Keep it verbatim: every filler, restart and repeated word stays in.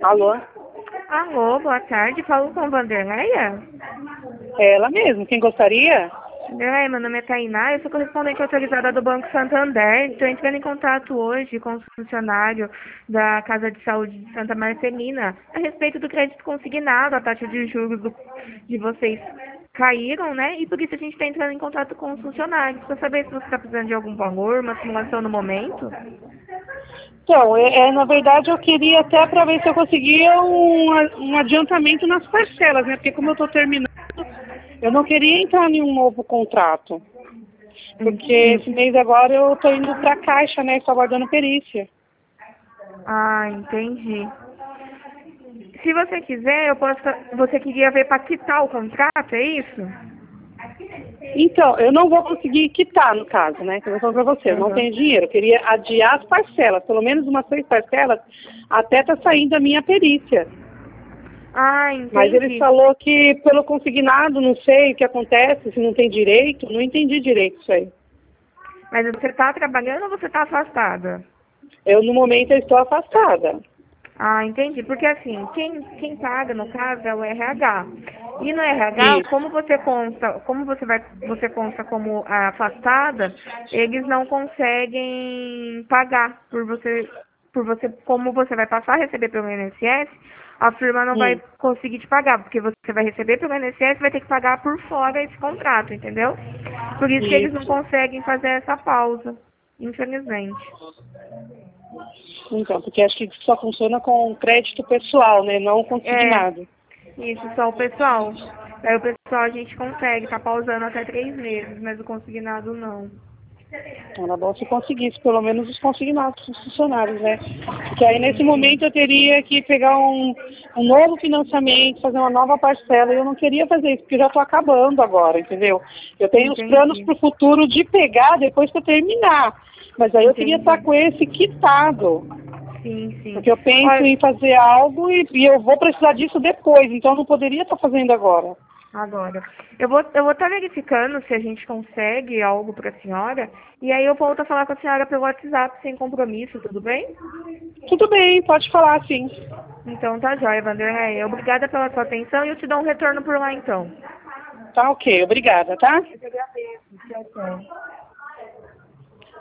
Alô? Alô, boa tarde. Falo com Vanderleia? É ela mesmo. Quem gostaria? Vanderleia, meu nome é Tainá. Eu sou correspondente autorizada do Banco Santander. Estou entrando em contato hoje com o funcionário da Casa de Saúde de Santa Marcelina a respeito do crédito consignado. A taxa de juros do- de vocês caíram, né? E por isso a gente está entrando em contato com os funcionários para saber se você está precisando de algum valor, uma simulação no momento. Então, é, é, na verdade eu queria até para ver se eu conseguia um, a- um adiantamento nas parcelas, né? Porque como eu estou terminando, eu não queria entrar em um novo contrato. Porque Hum, esse mês agora eu estou indo para a Caixa, né? Estou aguardando perícia. Ah, entendi. Se você quiser, eu posso. Você queria ver para quitar o contrato, é isso? Então, eu não vou conseguir quitar, no caso, né? Que eu vou falar para você, eu não Aham. tenho dinheiro. Eu queria adiar as parcelas, pelo menos umas seis parcelas, até tá saindo a minha perícia. Ah, Mas ele entendi. falou que pelo consignado, não sei o que acontece, se não tem direito, não entendi direito isso aí. Mas você está trabalhando ou você está afastada? Eu, no momento, eu estou afastada. Ah, entendi. Porque assim, quem, quem paga, no caso, é o R H. E no R H, Isso, como você consta, como você vai, você consta como afastada, eles não conseguem pagar por você, por você, como você vai passar a receber pelo I N S S, a firma não vai hum, conseguir te pagar, porque você vai receber pelo I N S S e vai ter que pagar por fora esse contrato, entendeu? Por isso que eles não isso. conseguem fazer essa pausa, infelizmente. Então, porque acho que só funciona com crédito pessoal, né? Não É, consignado. isso, só o pessoal. Aí o pessoal a gente consegue, tá pausando até três meses, mas o consignado não. Era bom se conseguisse, pelo menos os consignados, os funcionários, né? Porque aí Sim, nesse sim. momento eu teria que pegar um, um novo financiamento, fazer uma nova parcela, e eu não queria fazer isso, porque eu já estou acabando agora, entendeu? Eu tenho os planos Entendi. para o futuro de pegar depois que eu terminar, mas aí eu queria estar Entendi. com esse quitado, Sim, sim. porque eu penso Olha, em fazer algo e, e eu vou precisar disso depois, então eu não poderia estar fazendo agora. agora. Eu vou eu vou estar verificando se a gente consegue algo para a senhora. E aí eu volto a falar com a senhora pelo WhatsApp sem compromisso, tudo bem? Tudo bem, pode falar sim. Então tá jóia, Vanderlei. Obrigada pela sua atenção e eu te dou um retorno por lá então. Tá ok, obrigada, tá? Eu te agradeço. Tchau, tchau.